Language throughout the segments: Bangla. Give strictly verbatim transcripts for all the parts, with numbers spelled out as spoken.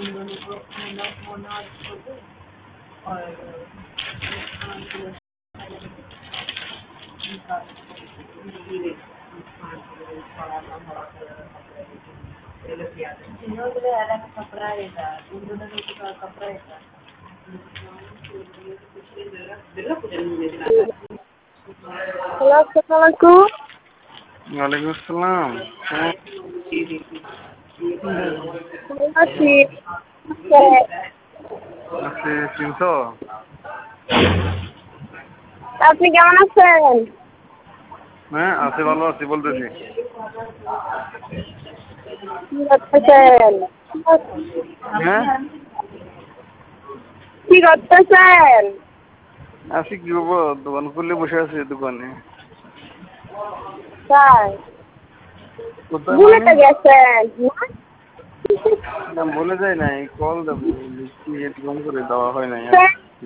হ্যালো, আসসালামু আলাইকুম। ওয়ালাইকুম আসসালাম। কেমন আছি? আছি, চিনছো? আপনি কেমন আছেন? হ্যাঁ, আছি, ভালো আছি বলতেছি। কি করতেছেন? হ্যাঁ, কি করতেছেন? আছি কি করবো, দোকান খুললে বসে আছি দোকানে। তাই কোথায় ভুলে মানে? তো গেছেন না? না, বলে যায় নাই, কল দেবো কি এরকম করে দেওয়া হয় নাই আর স্যার, কি।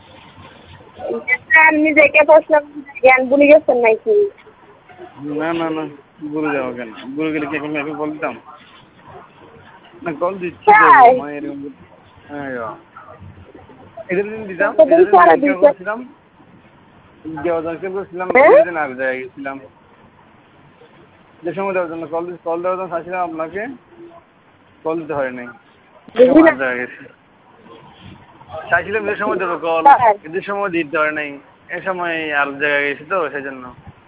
নিজেকে প্রশ্ন জ্ঞান ভুলে গেছেন নাকি? না না না, বলে যাবো কেন? বলে গেলে কি এখন এখন কল দিতাম? না, কল দিচ্ছি দেবো তাই মানে এরকম। হ্যাঁ, এদের দিন দিতাম, কতদিন এদের দিন পরে ক্যান্সেল দিয়েছেন? করেছিলাম, দেওয়া ক্যান্সেল করেছিলাম, হ্যাঁ, এদের দিন আর জায়গায় গেছিলাম। যে সময় দেওয়ার জন্য কল কল দেওয়ার জন্য চাইছিলাম আপনাকে, কল দিতে হয় নাই। এ বুঝলি সময় না? আর জায়গা গেছি। চাইছিলাম যে সময় দেবো কল, তাই এদের সময় দিতে হয় নাই। এ সময় আর জায়গায় গেছি তো সেই জন্য।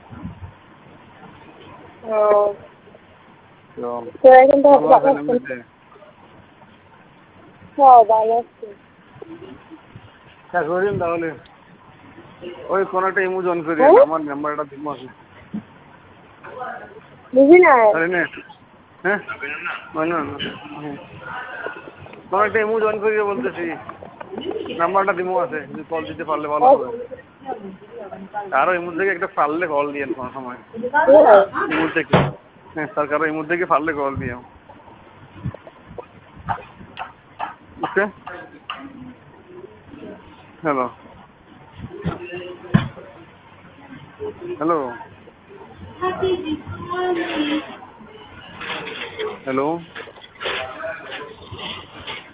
ও, তো তো এখন তো ভালো ভালো আছেন আছেন? এমনিতে? হ্যাঁ, ভালো আছি। হ্যাঁ, করিন তাহলে। ওই কোন একটা ইমো জয়েন করিয়েন, হ্যাঁ, আমার নাম্বারটা দিব আছে। বুঝি না। তাহলে নে, হ্যাঁ, না না, হ্যাঁ, কোন একটা ইমো জয়েন করিয়ে বলতেছি, নাম্বারটা দিমো আছে, যদি কল দিতে পারলে ভালো হবে। কারো ইমো থেকে একটা পারলে কল দিয়েন কোনো সময়, ইমো থেকে। হ্যাঁ স্যার, কারো ইমো থেকে পারলে কল দিও। ওকে, হ্যালো হ্যালো হ্যালো